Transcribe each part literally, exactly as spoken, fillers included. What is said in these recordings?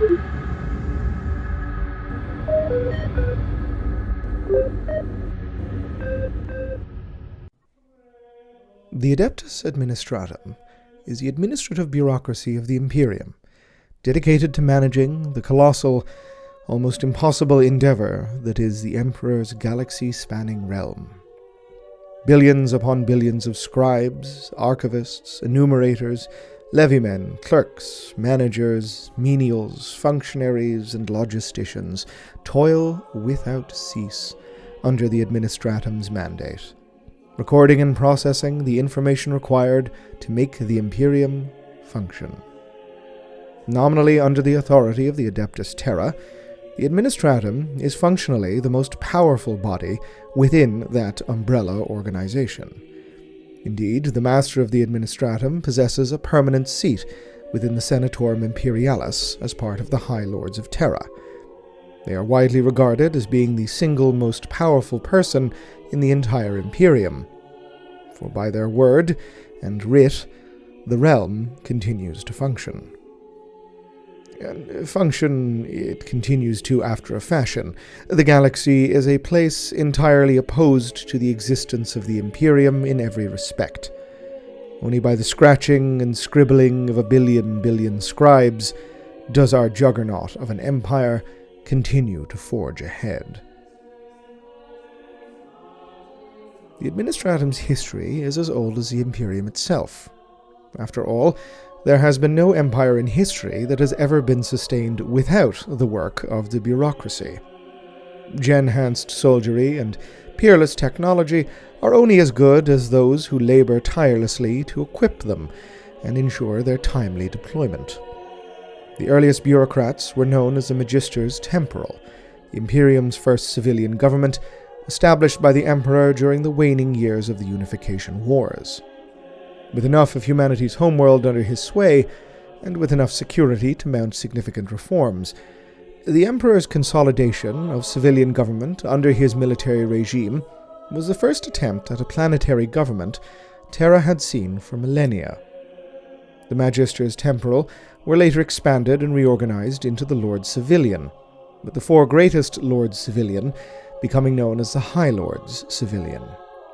The Adeptus Administratum is the administrative bureaucracy of the Imperium, dedicated to managing the colossal, almost impossible endeavor that is the Emperor's galaxy-spanning realm. Billions upon billions of scribes, archivists, enumerators, levymen, clerks, managers, menials, functionaries, and logisticians toil without cease under the Administratum's mandate, recording and processing the information required to make the Imperium function. Nominally under the authority of the Adeptus Terra, the Administratum is functionally the most powerful body within that umbrella organization. Indeed, the Master of the Administratum possesses a permanent seat within the Senatorum Imperialis as part of the High Lords of Terra. They are widely regarded as being the single most powerful person in the entire Imperium, for by their word and writ, the realm continues to function. And function it continues to after a fashion. The galaxy is a place entirely opposed to the existence of the Imperium in every respect. Only by the scratching and scribbling of a billion billion scribes does our juggernaut of an empire continue to forge ahead. The Administratum's history is as old as the Imperium itself. After all, there has been no empire in history that has ever been sustained without the work of the bureaucracy. Gen-hanced soldiery and peerless technology are only as good as those who labor tirelessly to equip them and ensure their timely deployment. The earliest bureaucrats were known as the Magisters Temporal, the Imperium's first civilian government, established by the Emperor during the waning years of the Unification Wars. With enough of humanity's homeworld under his sway, and with enough security to mount significant reforms, the Emperor's consolidation of civilian government under his military regime was the first attempt at a planetary government Terra had seen for millennia. The Magisters Temporal were later expanded and reorganized into the Lords Civilian, with the four greatest Lords Civilian becoming known as the High Lords Civilian.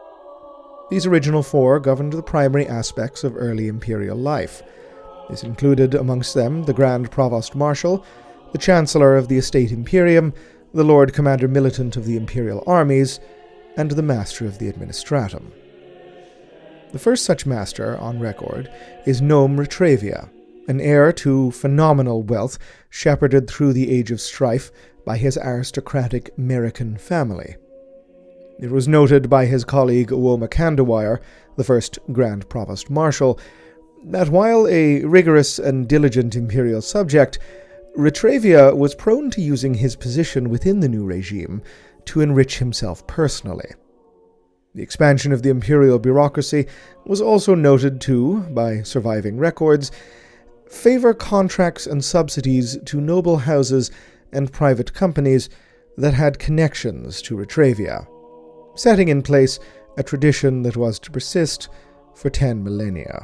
These original four governed the primary aspects of early imperial life. This included amongst them the Grand Provost Marshal, the Chancellor of the Estate Imperium, the Lord Commander Militant of the Imperial Armies, and the Master of the Administratum. The first such master on record is Nome Retravia, an heir to phenomenal wealth shepherded through the Age of Strife by his aristocratic American family. It was noted by his colleague Woma Kandawire, the first Grand Provost Marshal, that while a rigorous and diligent imperial subject, Retravia was prone to using his position within the new regime to enrich himself personally. The expansion of the imperial bureaucracy was also noted to, by surviving records, favor contracts and subsidies to noble houses and private companies that had connections to Retravia, setting in place a tradition that was to persist for ten millennia.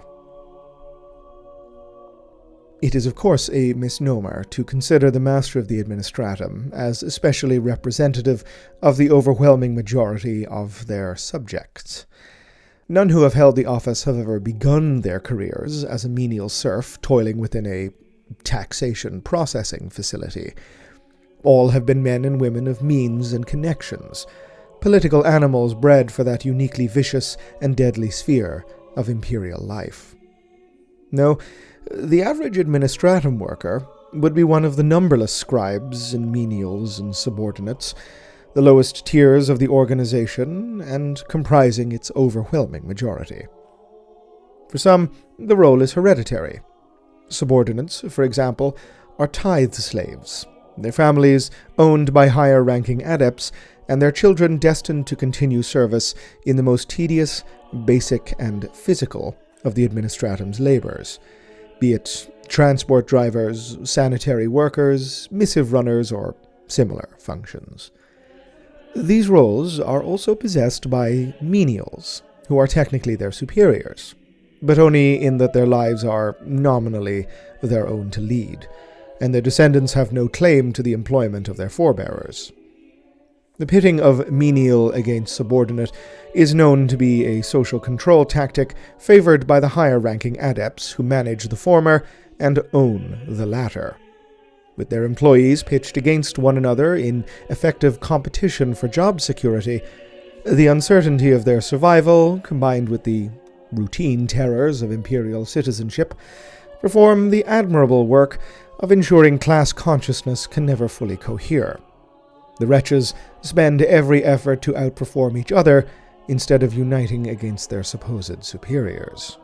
It is of course a misnomer to consider the Master of the Administratum as especially representative of the overwhelming majority of their subjects. None who have held the office have ever begun their careers as a menial serf toiling within a taxation processing facility. All have been men and women of means and connections, political animals bred for that uniquely vicious and deadly sphere of imperial life. No, the average administratum worker would be one of the numberless scribes and menials and subordinates, the lowest tiers of the organization and comprising its overwhelming majority. For some, the role is hereditary. Subordinates, for example, are tithe slaves, their families owned by higher-ranking adepts, and their children destined to continue service in the most tedious, basic, and physical of the Administratum's labors, be it transport drivers, sanitary workers, missive runners, or similar functions. These roles are also possessed by menials, who are technically their superiors, but only in that their lives are nominally their own to lead, and their descendants have no claim to the employment of their forebearers. The pitting of menial against subordinate is known to be a social control tactic favored by the higher-ranking adepts who manage the former and own the latter. With their employees pitched against one another in effective competition for job security, the uncertainty of their survival, combined with the routine terrors of imperial citizenship, perform the admirable work of ensuring class consciousness can never fully cohere. The wretches spend every effort to outperform each other instead of uniting against their supposed superiors.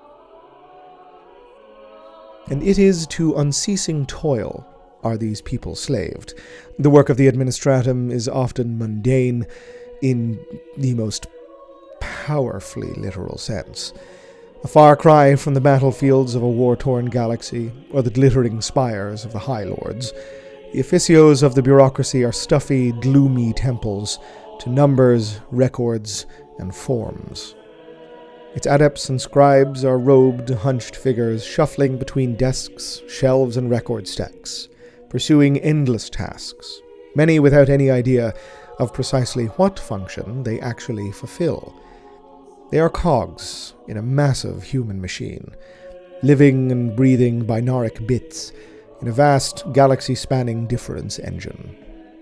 And it is to unceasing toil are these people slaved. The work of the administratum is often mundane in the most powerfully literal sense. A far cry from the battlefields of a war-torn galaxy or the glittering spires of the High Lords. The officios of the bureaucracy are stuffy, gloomy temples to numbers, records, and forms. Its adepts and scribes are robed, hunched figures shuffling between desks, shelves, and record stacks, pursuing endless tasks, many without any idea of precisely what function they actually fulfill. They are cogs in a massive human machine, living and breathing binaric bits in a vast galaxy-spanning difference engine.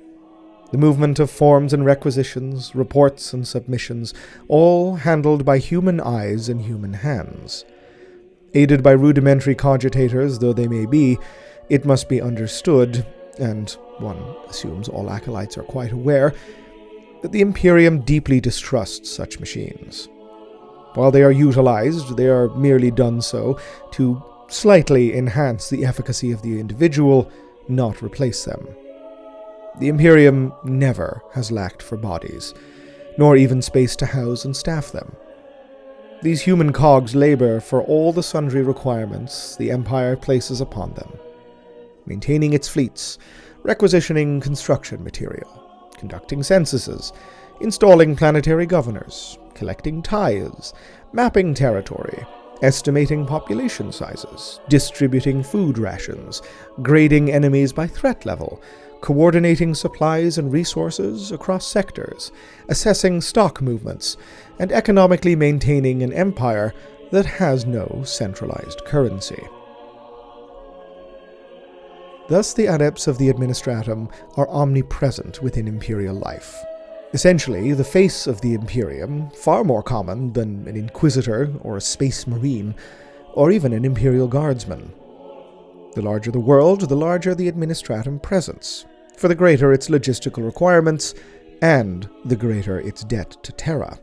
The movement of forms and requisitions, reports and submissions, all handled by human eyes and human hands. Aided by rudimentary cogitators though they may be, it must be understood, and one assumes all acolytes are quite aware, that the Imperium deeply distrusts such machines. While they are utilized, they are merely done so to slightly enhance the efficacy of the individual, not replace them. The Imperium never has lacked for bodies, nor even space to house and staff them. These human cogs labor for all the sundry requirements the Empire places upon them, maintaining its fleets, requisitioning construction material, conducting censuses, installing planetary governors, collecting tithes, mapping territory, estimating population sizes, distributing food rations, grading enemies by threat level, coordinating supplies and resources across sectors, assessing stock movements, and economically maintaining an empire that has no centralized currency. Thus, the adepts of the Administratum are omnipresent within Imperial life. Essentially, the face of the Imperium, far more common than an Inquisitor or a Space Marine, or even an Imperial Guardsman. The larger the world, the larger the Administratum presence, for the greater its logistical requirements, and the greater its debt to Terra.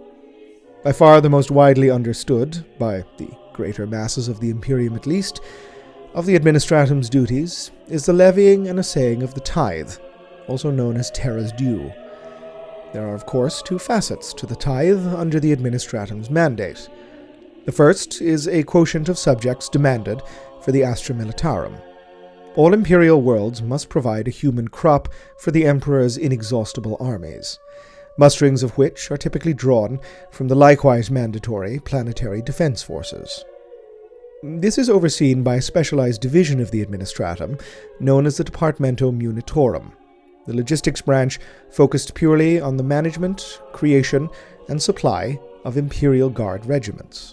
By far the most widely understood, by the greater masses of the Imperium at least, of the Administratum's duties is the levying and assaying of the tithe, also known as Terra's due. There are, of course, two facets to the tithe under the Administratum's mandate. The first is a quotient of subjects demanded for the Astra Militarum. All Imperial worlds must provide a human crop for the Emperor's inexhaustible armies, musterings of which are typically drawn from the likewise mandatory planetary defense forces. This is overseen by a specialized division of the Administratum known as the Departamento Munitorum, the logistics branch focused purely on the management, creation, and supply of Imperial Guard regiments.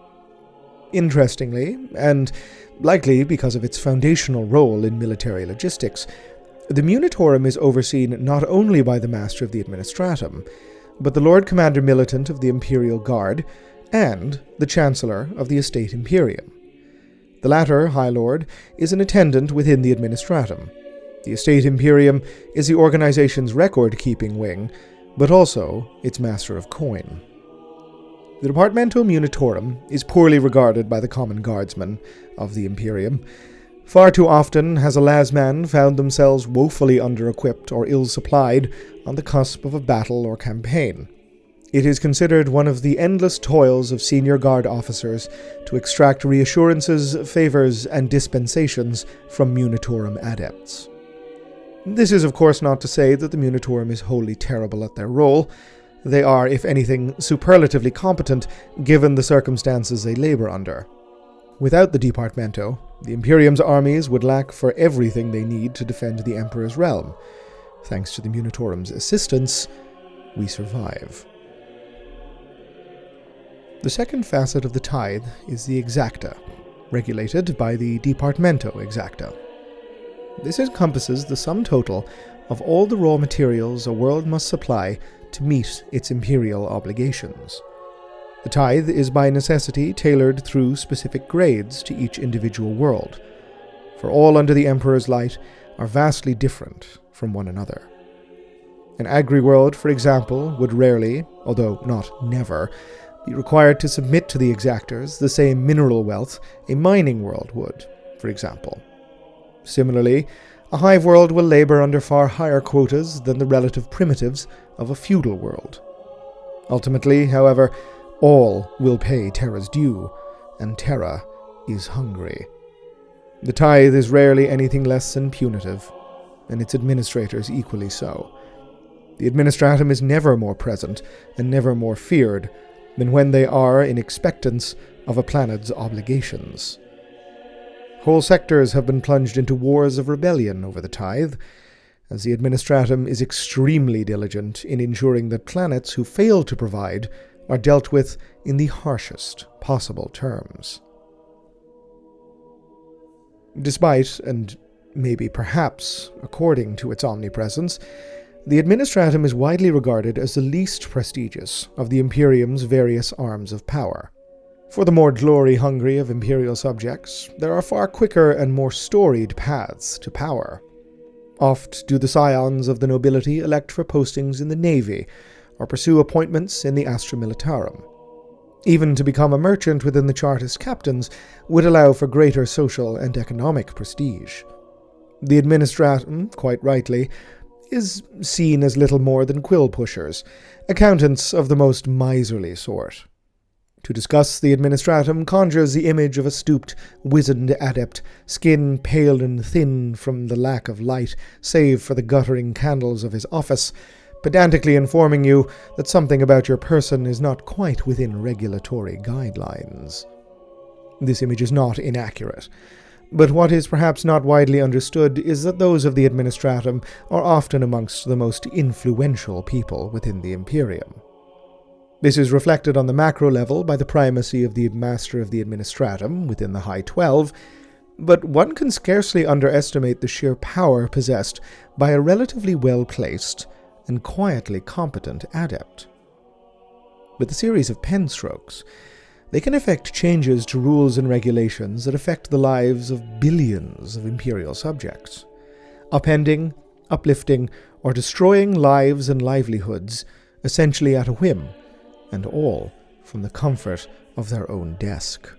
Interestingly, and likely because of its foundational role in military logistics, the Munitorum is overseen not only by the Master of the Administratum, but the Lord Commander Militant of the Imperial Guard and the Chancellor of the Estate Imperium. The latter, High Lord, is an attendant within the Administratum. The Estate Imperium is the organization's record-keeping wing, but also its master of coin. The Departamento Munitorum is poorly regarded by the common guardsmen of the Imperium. Far too often has a lasman found themselves woefully under-equipped or ill-supplied on the cusp of a battle or campaign. It is considered one of the endless toils of senior guard officers to extract reassurances, favors, and dispensations from Munitorum adepts. This is, of course, not to say that the Munitorum is wholly terrible at their role. They are, if anything, superlatively competent given the circumstances they labor under. Without the Departamento, The Imperium's armies would lack for everything they need to defend the Emperor's realm. Thanks to the Munitorum's assistance, we survive. The second facet of the tithe is the exacta, regulated by the Departamento Exacta. This encompasses the sum total of all the raw materials a world must supply to meet its imperial obligations. The tithe is by necessity tailored through specific grades to each individual world, for all under the Emperor's light are vastly different from one another. An agri-world, for example, would rarely, although not never, be required to submit to the exactors the same mineral wealth a mining world would, for example. Similarly, a hive world will labor under far higher quotas than the relative primitives of a feudal world. Ultimately, however, all will pay Terra's due, and Terra is hungry. The tithe is rarely anything less than punitive, and its administrators equally so. The administratum is never more present, and never more feared, than when they are in expectance of a planet's obligations. Whole sectors have been plunged into wars of rebellion over the tithe, as the administratum is extremely diligent in ensuring that planets who fail to provide are dealt with in the harshest possible terms. Despite, and maybe perhaps according to its omnipresence, the administratum is widely regarded as the least prestigious of the Imperium's various arms of power. For the more glory-hungry of imperial subjects, there are far quicker and more storied paths to power. Oft do the scions of the nobility elect for postings in the navy, or pursue appointments in the Astra Militarum. Even to become a merchant within the Chartist captains would allow for greater social and economic prestige. The administratum, quite rightly, is seen as little more than quill-pushers, accountants of the most miserly sort. To discuss the administratum conjures the image of a stooped, wizened adept, skin pale and thin from the lack of light, save for the guttering candles of his office, pedantically informing you that something about your person is not quite within regulatory guidelines. This image is not inaccurate, but what is perhaps not widely understood is that those of the administratum are often amongst the most influential people within the Imperium. This is reflected on the macro level by the primacy of the Master of the Administratum within the High Twelve, but one can scarcely underestimate the sheer power possessed by a relatively well-placed and quietly competent adept. With a series of pen strokes, they can effect changes to rules and regulations that affect the lives of billions of imperial subjects, upending, uplifting, or destroying lives and livelihoods essentially at a whim, and all from the comfort of their own desk.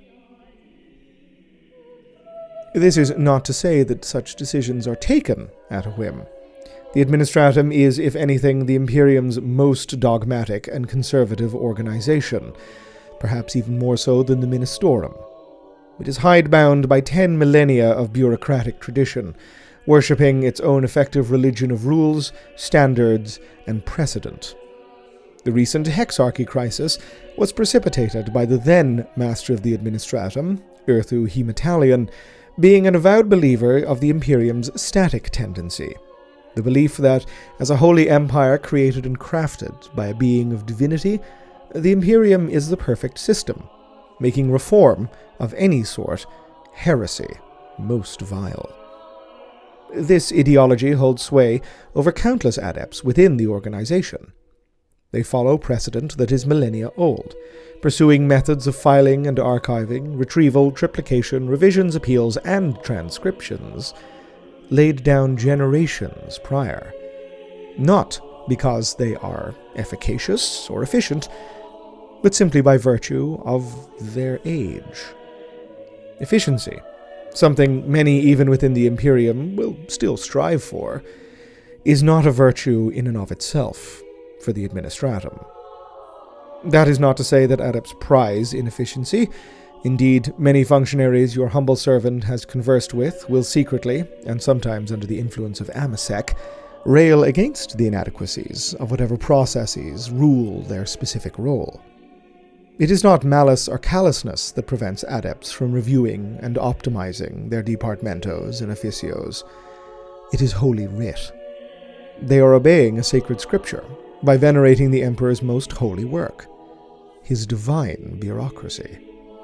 This is not to say that such decisions are taken at a whim. The administratum is, if anything, the Imperium's most dogmatic and conservative organization, perhaps even more so than the Ministorum. It is hidebound by ten millennia of bureaucratic tradition, worshipping its own effective religion of rules, standards, and precedent. The recent Hexarchy crisis was precipitated by the then Master of the Administratum, Erthu Hematalion, being an avowed believer of the Imperium's static tendency, the belief that, as a holy empire created and crafted by a being of divinity, the Imperium is the perfect system, making reform of any sort heresy most vile. This ideology holds sway over countless adepts within the organization. They follow precedent that is millennia old, pursuing methods of filing and archiving, retrieval, triplication, revisions, appeals, and transcriptions laid down generations prior, not because they are efficacious or efficient, but simply by virtue of their age. Efficiency, something many even within the Imperium will still strive for, is not a virtue in and of itself for the administratum. That is not to say that adepts prize inefficiency. Indeed, many functionaries your humble servant has conversed with will secretly, and sometimes under the influence of Amasec, rail against the inadequacies of whatever processes rule their specific role. It is not malice or callousness that prevents adepts from reviewing and optimizing their departmentos and officios. It is Holy Writ. They are obeying a sacred scripture by venerating the Emperor's most holy work, his divine bureaucracy.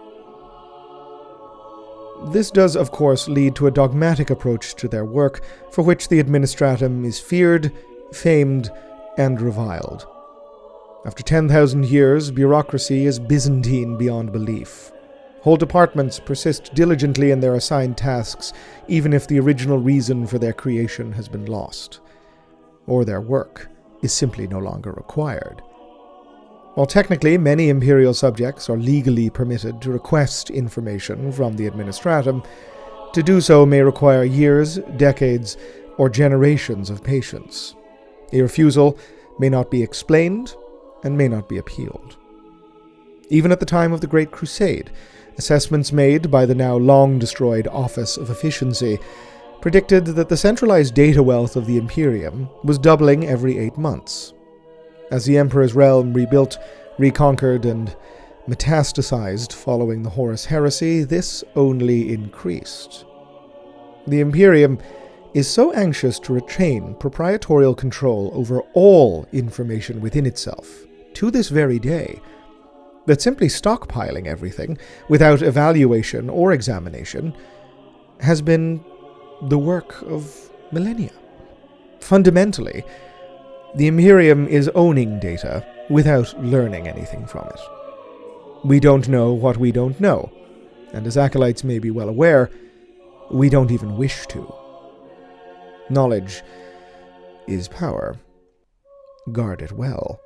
This does, of course, lead to a dogmatic approach to their work, for which the Administratum is feared, famed, and reviled. After ten thousand years, bureaucracy is Byzantine beyond belief. Whole departments persist diligently in their assigned tasks, even if the original reason for their creation has been lost, or their work is simply no longer required. While technically many imperial subjects are legally permitted to request information from the Administratum, to do so may require years, decades, or generations of patience. A refusal may not be explained and may not be appealed. Even at the time of the Great Crusade, assessments made by the now long-destroyed Office of Efficiency predicted that the centralized data wealth of the Imperium was doubling every eight months. As the Emperor's realm rebuilt, reconquered, and metastasized following the Horus Heresy, this only increased. The Imperium is so anxious to retain proprietorial control over all information within itself, to this very day, that simply stockpiling everything without evaluation or examination has been the work of millennia. Fundamentally, the Imperium is owning data without learning anything from it. We don't know what we don't know, and as acolytes may be well aware, we don't even wish to. Knowledge is power. Guard it well.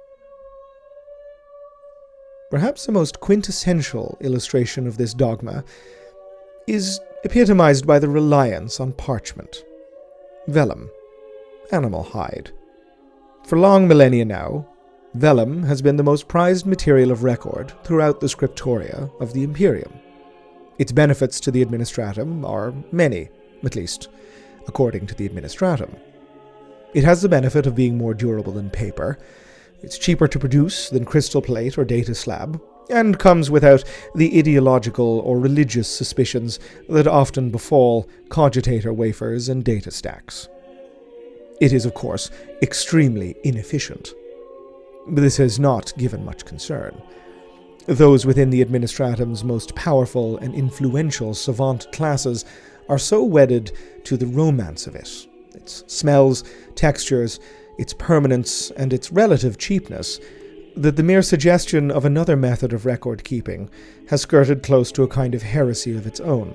Perhaps the most quintessential illustration of this dogma is epitomized by the reliance on parchment. Vellum, animal hide. For long millennia now, vellum has been the most prized material of record throughout the scriptoria of the Imperium. Its benefits to the Administratum are many, at least according to the Administratum. It has the benefit of being more durable than paper, it's cheaper to produce than crystal plate or data slab, and comes without the ideological or religious suspicions that often befall cogitator wafers and data stacks. It is, of course, extremely inefficient. But this has not given much concern. Those within the Administratum's most powerful and influential savant classes are so wedded to the romance of it, its smells, textures, its permanence, and its relative cheapness, that the mere suggestion of another method of record-keeping has skirted close to a kind of heresy of its own.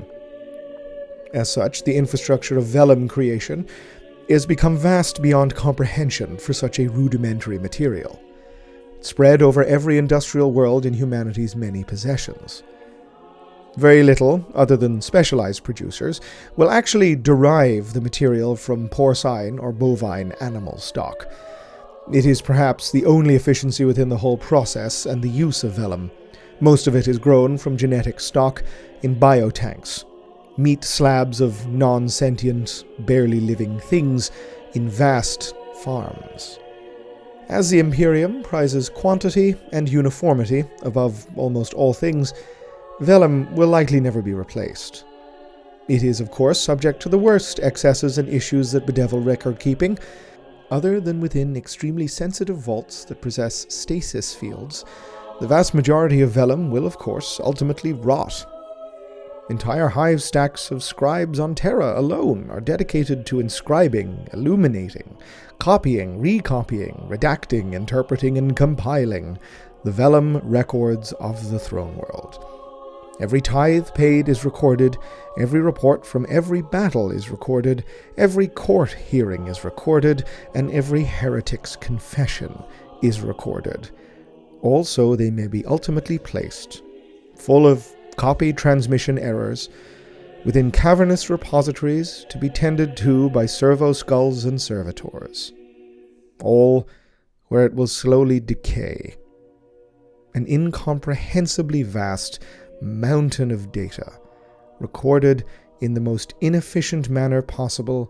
As such, the infrastructure of vellum creation has become vast beyond comprehension for such a rudimentary material, spread over every industrial world in humanity's many possessions. Very little, other than specialized producers, will actually derive the material from porcine or bovine animal stock. It is perhaps the only efficiency within the whole process and the use of vellum. Most of it is grown from genetic stock in biotanks, meat slabs of non-sentient, barely living things in vast farms. As the Imperium prizes quantity and uniformity above almost all things, vellum will likely never be replaced. It is, of course, subject to the worst excesses and issues that bedevil record-keeping, other than within extremely sensitive vaults that possess stasis fields. The vast majority of vellum will, of course, ultimately rot. Entire hive stacks of scribes on Terra alone are dedicated to inscribing, illuminating, copying, recopying, redacting, interpreting, and compiling the vellum records of the throne world. Every tithe paid is recorded, every report from every battle is recorded, every court hearing is recorded, and every heretic's confession is recorded. Also, they may be ultimately placed, full of copied transmission errors, within cavernous repositories to be tended to by servo-skulls and servitors, all where it will slowly decay. An incomprehensibly vast mountain of data, recorded in the most inefficient manner possible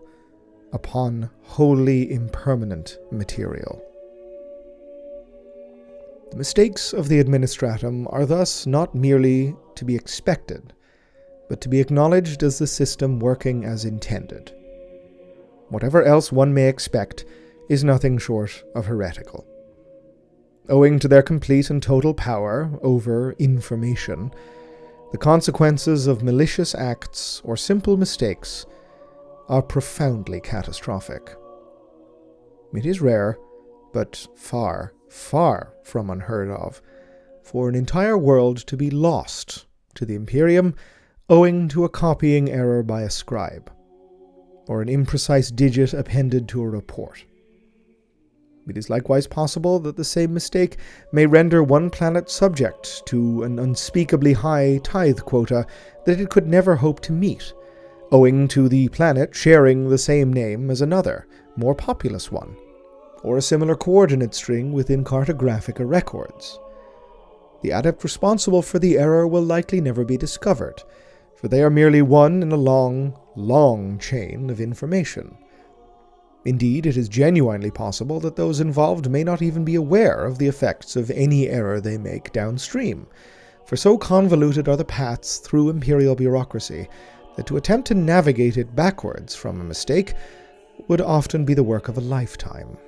upon wholly impermanent material. The mistakes of the administratum are thus not merely to be expected, but to be acknowledged as the system working as intended. Whatever else one may expect is nothing short of heretical. Owing to their complete and total power over information, the consequences of malicious acts or simple mistakes are profoundly catastrophic. It is rare, but far, far from unheard of, for an entire world to be lost to the Imperium owing to a copying error by a scribe, or an imprecise digit appended to a report. It is likewise possible that the same mistake may render one planet subject to an unspeakably high tithe quota that it could never hope to meet, owing to the planet sharing the same name as another, more populous one, or a similar coordinate string within Cartographica records. The adept responsible for the error will likely never be discovered, for they are merely one in a long, long chain of information. Indeed, it is genuinely possible that those involved may not even be aware of the effects of any error they make downstream, for so convoluted are the paths through imperial bureaucracy that to attempt to navigate it backwards from a mistake would often be the work of a lifetime.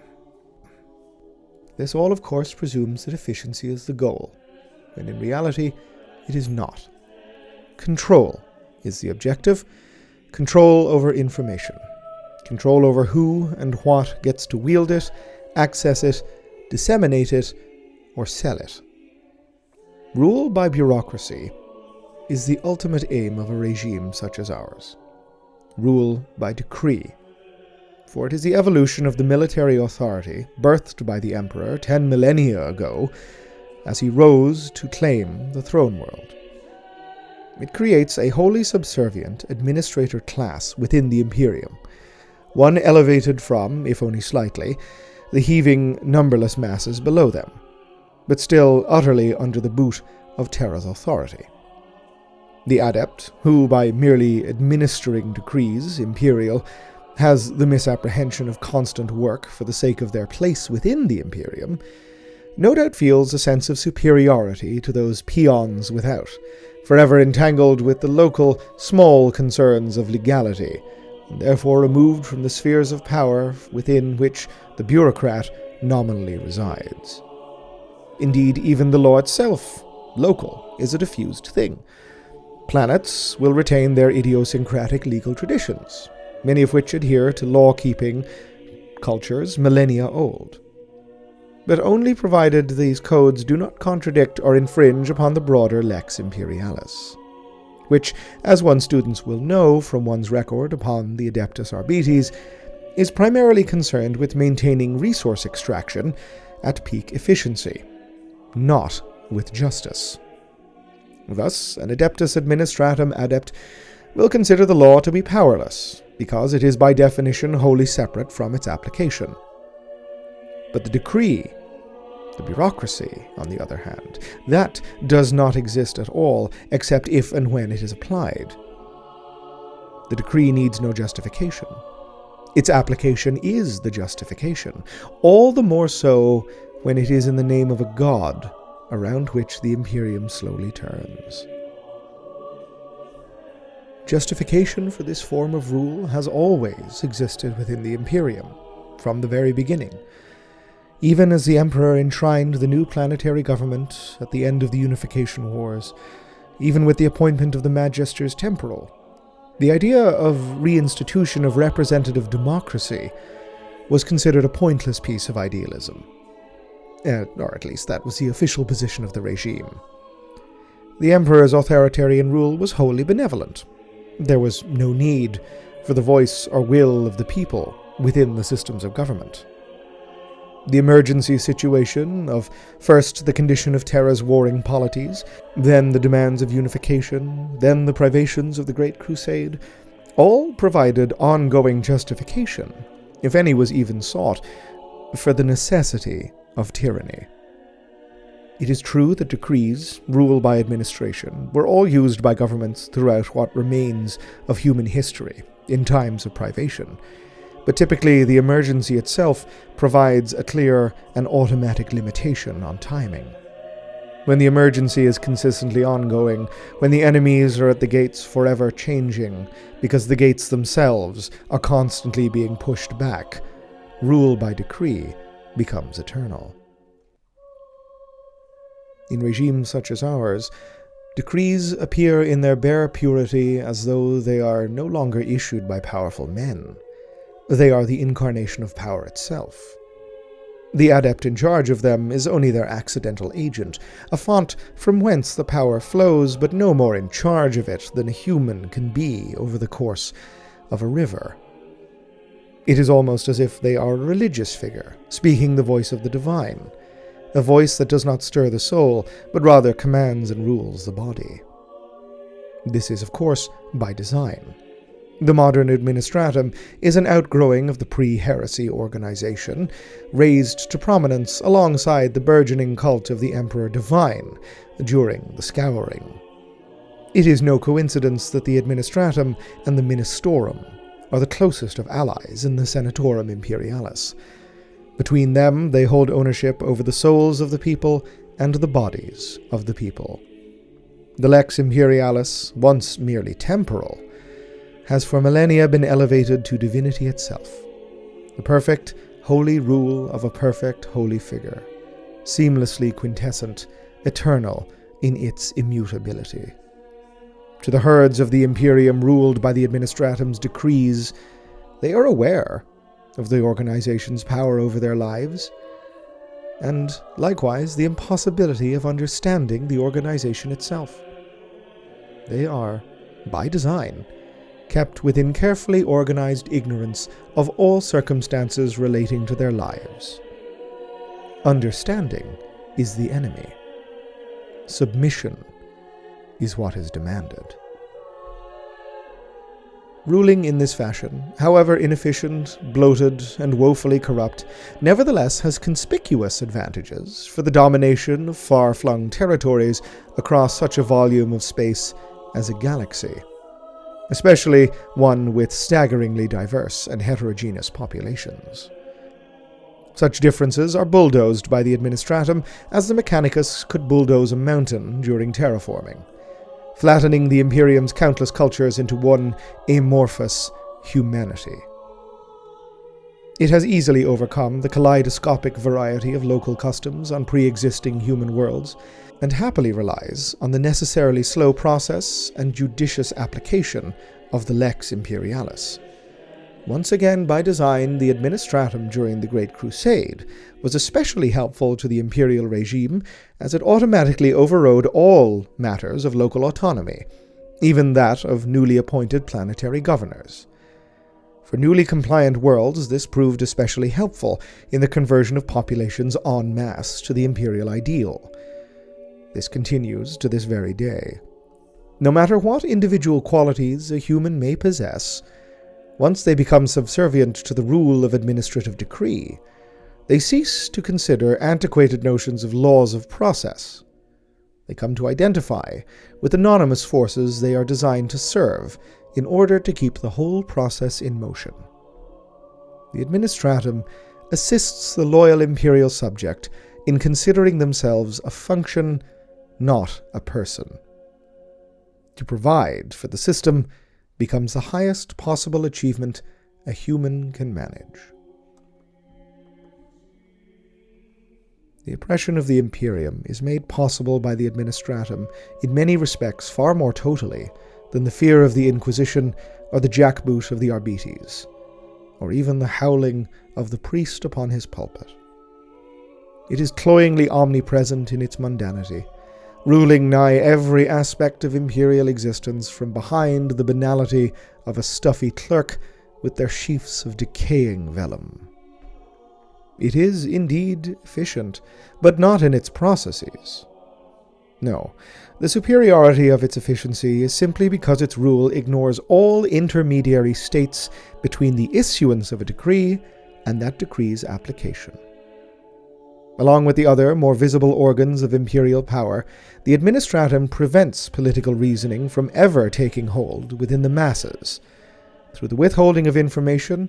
This all, of course, presumes that efficiency is the goal, when in reality it is not. Control is the objective, control over information. Control over who and what gets to wield it, access it, disseminate it, or sell it. Rule by bureaucracy is the ultimate aim of a regime such as ours. Rule by decree, for it is the evolution of the military authority birthed by the Emperor ten millennia ago as he rose to claim the throne world. It creates a wholly subservient administrator class within the Imperium, one elevated from, if only slightly, the heaving, numberless masses below them, but still utterly under the boot of Terra's authority. The adept, who by merely administering decrees imperial, has the misapprehension of constant work for the sake of their place within the Imperium, no doubt feels a sense of superiority to those peons without, forever entangled with the local, small concerns of legality, and therefore removed from the spheres of power within which the bureaucrat nominally resides. Indeed, even the law itself, local, is a diffused thing. Planets will retain their idiosyncratic legal traditions, many of which adhere to law-keeping cultures millennia old, but only provided these codes do not contradict or infringe upon the broader Lex Imperialis, which, as one's students will know from one's record upon the Adeptus Arbites, is primarily concerned with maintaining resource extraction at peak efficiency, not with justice. Thus, an Adeptus Administratum adept will consider the law to be powerless, because it is by definition wholly separate from its application. But the decree, the bureaucracy, on the other hand, that does not exist at all, except if and when it is applied. The decree needs no justification. Its application is the justification, all the more so when it is in the name of a god around which the Imperium slowly turns. Justification for this form of rule has always existed within the Imperium, from the very beginning. Even as the Emperor enshrined the new planetary government at the end of the Unification Wars, even with the appointment of the Magisters Temporal, the idea of reinstitution of representative democracy was considered a pointless piece of idealism. Uh, or at least that was the official position of the regime. The Emperor's authoritarian rule was wholly benevolent. There was no need for the voice or will of the people within the systems of government. The emergency situation of first the condition of Terra's warring polities, then the demands of unification, then the privations of the Great Crusade, all provided ongoing justification, if any was even sought, for the necessity of tyranny. It is true that decrees, rule by administration, were all used by governments throughout what remains of human history in times of privation, but typically the emergency itself provides a clear and automatic limitation on timing. When the emergency is consistently ongoing, when the enemies are at the gates forever changing, because the gates themselves are constantly being pushed back, rule by decree becomes eternal. In regimes such as ours, decrees appear in their bare purity as though they are no longer issued by powerful men. They are the incarnation of power itself. The adept in charge of them is only their accidental agent, a font from whence the power flows, but no more in charge of it than a human can be over the course of a river. It is almost as if they are a religious figure, speaking the voice of the divine, a voice that does not stir the soul, but rather commands and rules the body. This is, of course, by design. The modern administratum is an outgrowing of the pre-heresy organization, raised to prominence alongside the burgeoning cult of the Emperor Divine during the Scouring. It is no coincidence that the administratum and the ministorum are the closest of allies in the Senatorum Imperialis. Between them, they hold ownership over the souls of the people and the bodies of the people. The Lex Imperialis, once merely temporal, has for millennia been elevated to divinity itself, the perfect, holy rule of a perfect, holy figure, seamlessly quintessent, eternal in its immutability. To the herds of the Imperium ruled by the Administratum's decrees, they are aware of the organization's power over their lives, and likewise the impossibility of understanding the organization itself. They are, by design, kept within carefully organized ignorance of all circumstances relating to their lives. Understanding is the enemy. Submission is what is demanded. Ruling in this fashion, however inefficient, bloated, and woefully corrupt, nevertheless has conspicuous advantages for the domination of far-flung territories across such a volume of space as a galaxy, especially one with staggeringly diverse and heterogeneous populations. Such differences are bulldozed by the Administratum as the Mechanicus could bulldoze a mountain during terraforming, flattening the Imperium's countless cultures into one amorphous humanity. It has easily overcome the kaleidoscopic variety of local customs on pre-existing human worlds, and happily relies on the necessarily slow process and judicious application of the Lex Imperialis. Once again, by design, the Administratum during the Great Crusade was especially helpful to the imperial regime, as it automatically overrode all matters of local autonomy, even that of newly appointed planetary governors. For newly compliant worlds, this proved especially helpful in the conversion of populations en masse to the imperial ideal. This continues to this very day. No matter what individual qualities a human may possess, once they become subservient to the rule of administrative decree, they cease to consider antiquated notions of laws of process. They come to identify with anonymous forces they are designed to serve in order to keep the whole process in motion. The Administratum assists the loyal imperial subject in considering themselves a function, not a person. To provide for the system becomes the highest possible achievement a human can manage. The oppression of the Imperium is made possible by the Administratum in many respects far more totally than the fear of the Inquisition or the jackboot of the Arbites, or even the howling of the priest upon his pulpit. It is cloyingly omnipresent in its mundanity, ruling nigh every aspect of imperial existence from behind the banality of a stuffy clerk with their sheafs of decaying vellum. It is indeed efficient, but not in its processes. No, the superiority of its efficiency is simply because its rule ignores all intermediary states between the issuance of a decree and that decree's application. Along with the other, more visible organs of imperial power, the Administratum prevents political reasoning from ever taking hold within the masses. Through the withholding of information,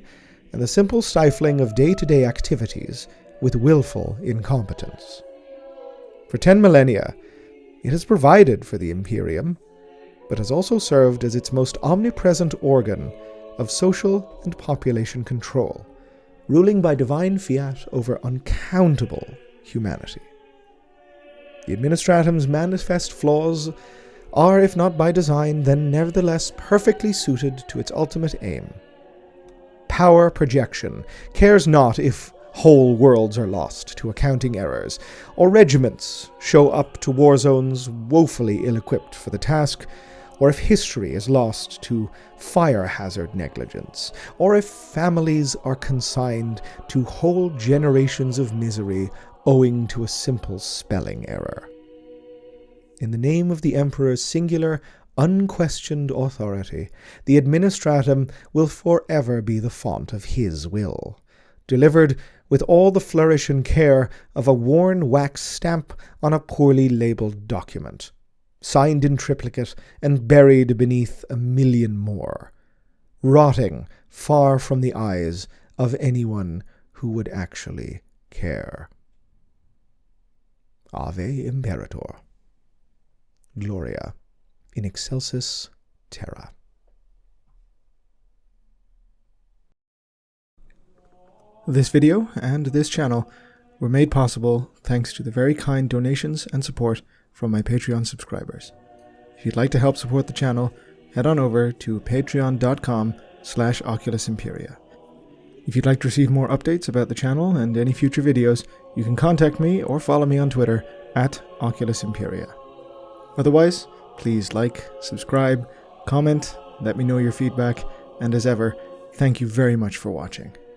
and the simple stifling of day-to-day activities with willful incompetence. For ten millennia, it has provided for the Imperium, but has also served as its most omnipresent organ of social and population control, ruling by divine fiat over uncountable humanity. The Administratum's manifest flaws are, if not by design, then nevertheless perfectly suited to its ultimate aim. Power projection cares not if whole worlds are lost to accounting errors, or regiments show up to war zones woefully ill-equipped for the task, or if history is lost to fire hazard negligence, or if families are consigned to whole generations of misery owing to a simple spelling error. In the name of the Emperor's singular, unquestioned authority, the Administratum will forever be the font of his will, delivered with all the flourish and care of a worn wax stamp on a poorly labelled document, signed in triplicate and buried beneath a million more, rotting far from the eyes of anyone who would actually care. Ave Imperator. Gloria in excelsis terra. This video and this channel were made possible thanks to the very kind donations and support from my Patreon subscribers. If you'd like to help support the channel, head on over to patreon.com slash Oculus Imperia. If you'd like to receive more updates about the channel and any future videos, you can contact me or follow me on Twitter at Oculus Imperia. Otherwise, please like, subscribe, comment, let me know your feedback, and as ever, thank you very much for watching.